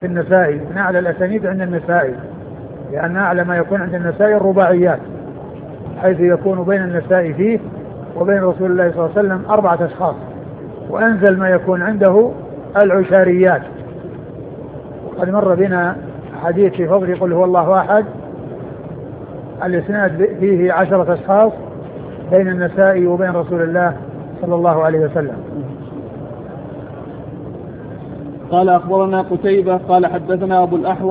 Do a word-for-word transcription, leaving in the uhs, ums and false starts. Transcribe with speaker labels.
Speaker 1: في النسائي من أعلى الأسانيد عند النسائي، لأن أعلى ما يكون عند النسائي الرباعيات، حيث يكون بين النسائي فيه وبين رسول الله صلى الله عليه وسلم أربعة أشخاص، وأنزل ما يكون عنده العشاريات. وقد مر بنا حديث في فضل قل هو الله أحد، الإسناد فيه عشرة أشخاص بين النسائي وبين رسول الله صلى الله عليه وسلم.
Speaker 2: قال أخبرنا قتيبة قال حدثنا أبو الأحوص